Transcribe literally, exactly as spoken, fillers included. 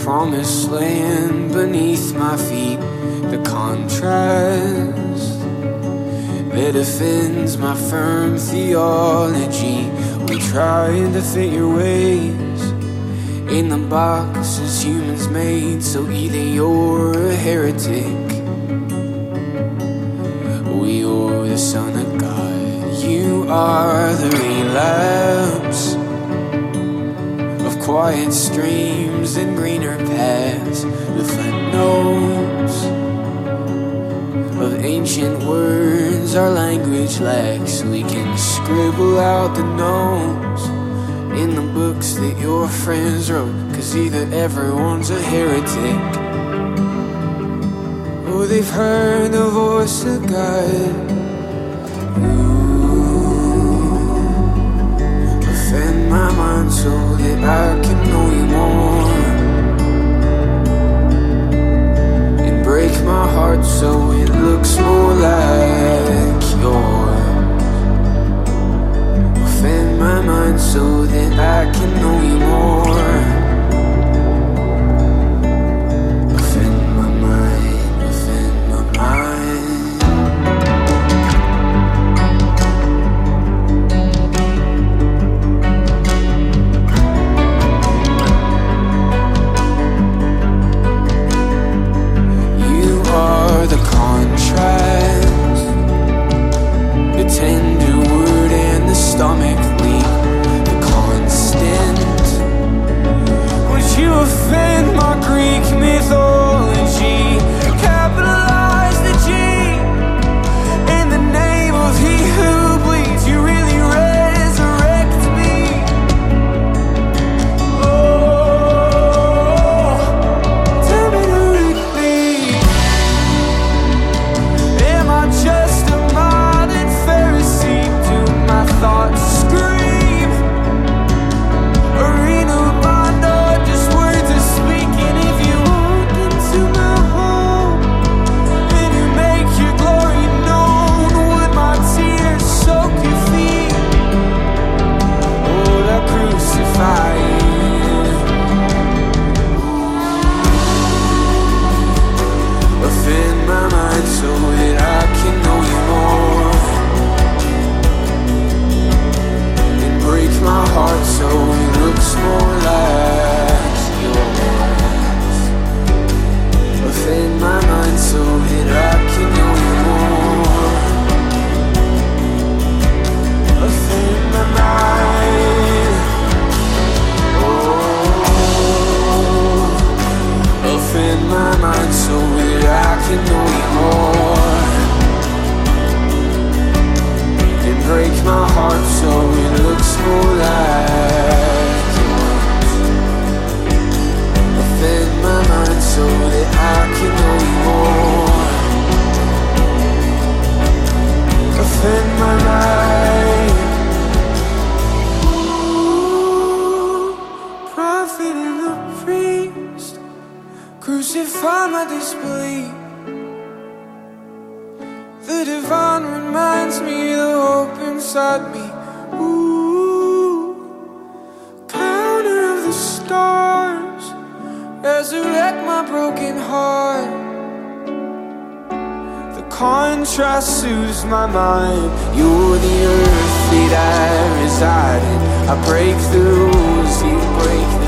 promised land beneath my feet. The contrast that offends my firm theology. We trying to fit your ways in the boxes humans made. So either you're a heretic, we or the Son of God. You are the relapse of quiet streams and greener paths, the footnotes of ancient words our language lacks. We can scribble out the notes in the books that your friends wrote, 'cause either everyone's a heretic or they've heard the voice of God. Offend my mind so that I can know you more, and break my heart so it looks more like yours. Offend my mind so that I can know you more. Offend my mind, offend my mind. You are the contrast, the tender word and the stomach leak, the constant. Would you offend my Greek mythology? Capitalize the G in the name of he who bleeds. You really resurrect me. Oh, tell me directly, am I just a modern Pharisee? Do my thoughts scream arena mondo, just words of speaking? If you walk into my home and you make your glory known, would my tears soak your feet? Would I crucify you? Offend my mind so that I can know you more, and break my heart so it looks more like yours. Offend my mind so that I can know you more. Offend my mind. Oh, offend my mind so that I can know you more, and break my heart so it looks more like yours. Offend my mind so that I can know you more. Offend my mind. Ooh, prophet and the priest, crucify my disbelief. The divine reminds me of the hope inside me. Ooh, counter of the stars, resurrect my broken heart. The contrast soothes my mind. You're the earth that I reside in. I break the rules, you break the